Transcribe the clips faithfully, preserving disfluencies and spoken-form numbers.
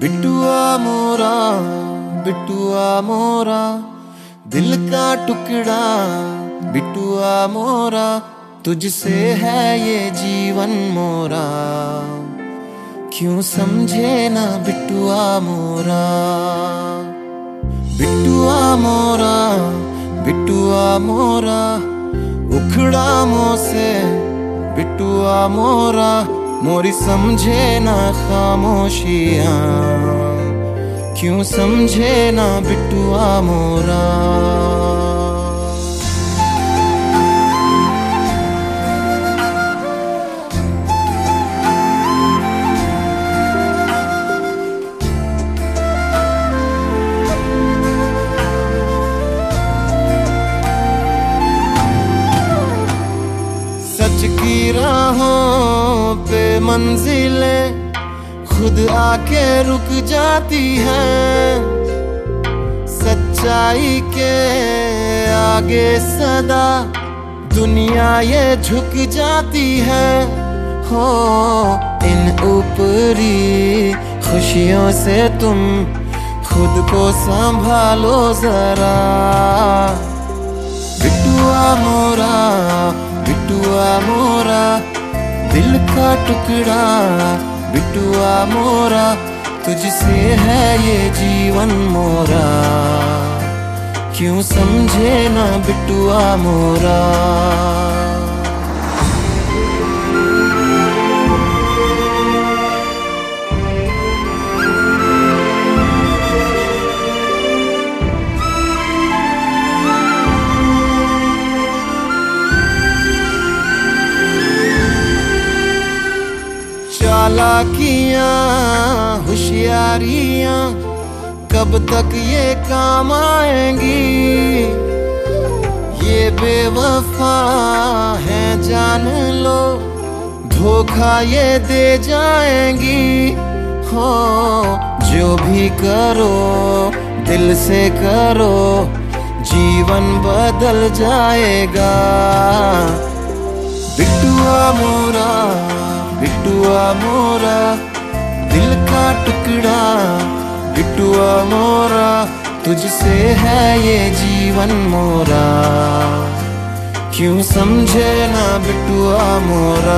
बिट्टुआ मोरा बिट्टुआ मोरा दिल का टुकड़ा, बिट्टुआ मोरा तुझसे है ये जीवन मोरा, क्यों समझे ना बिट्टुआ मोरा। बिट्टुआ मोरा बिट्टुआ मोरा उखड़ा मुँह से, बिट्टुआ मोरा मोरी समझे ना खामोशियाँ, क्यों समझे ना बिट्टुआ मोरा। सच की राहों पे मंजिलें खुद आके रुक जाती हैं, सच्चाई के आगे सदा दुनिया ये झुक जाती है। हो इन ऊपरी खुशियों से तुम खुद को संभालो जरा। बिट्टुआ मोरा बिट्टुआ मोरा दिल का टुकड़ा, बिट्टुआ मोरा तुझसे है ये जीवन मोरा, क्यों समझे ना बिट्टुआ मोरा। चालाकियाँ होशियारियाँ कब तक ये काम आएंगी, ये बेवफा है जान लो, धोखा ये दे जाएंगी। हो जो भी करो दिल से करो, जीवन बदल जाएगा। बिट्टुआ मोरा बिट्टुआ मोरा दिल का टुकड़ा, बिट्टुआ मोरा तुझसे है ये जीवन मोरा, क्यों समझे ना बिट्टुआ मोरा।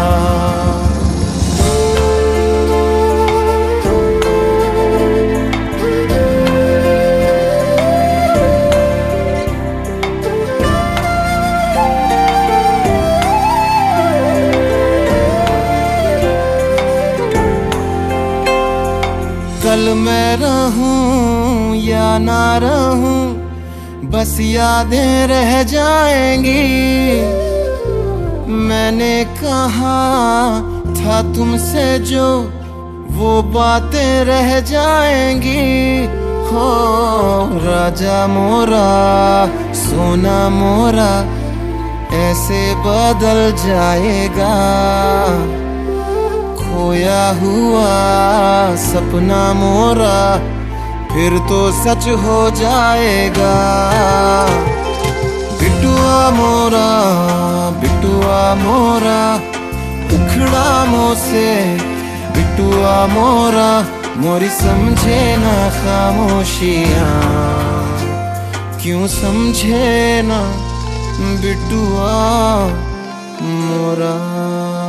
कल मैं रहूं या ना रहूं, बस यादें रह जाएंगी। मैंने कहा था तुमसे जो, वो बातें रह जाएंगी। हो राजा मोरा सोना मोरा ऐसे बदल जाएगा, खोया हुआ सपना मोरा फिर तो सच हो जाएगा। बिट्टुआ मोरा बिट्टुआ मोरा उखड़ा मुँह से, बिट्टुआ मोरा मोरी समझे ना खामोशियाँ, क्यों समझे ना बिट्टुआ मोरा।